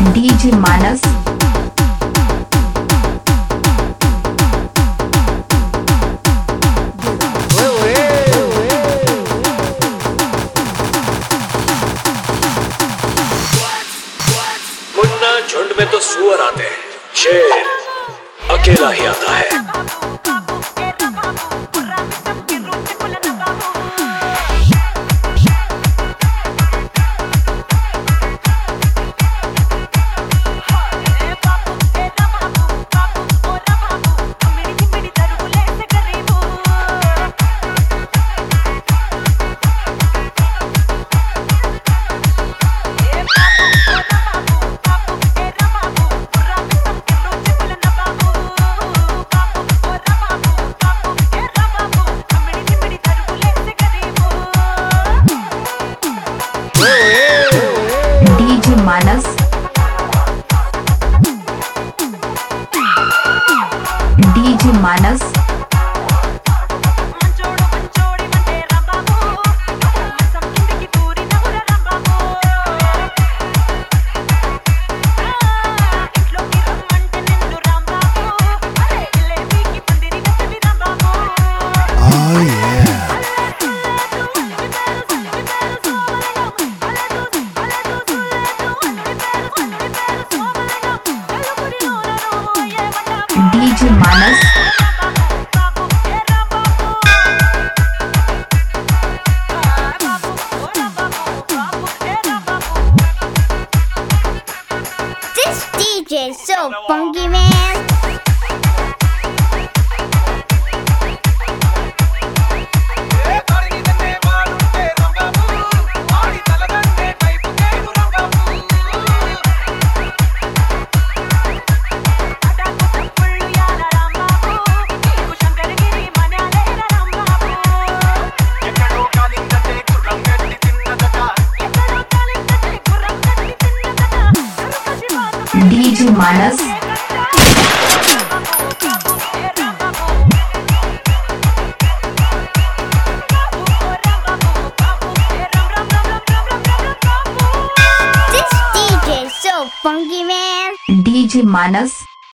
DJ Manas Munna झुंड में तो सुअर आते हैं, शेर अकेला ही आता है। DJ Manas DJ Manas DJ Manas This DJ is so funky, man. DJ Manas This DJ is so funky, man. DJ Manas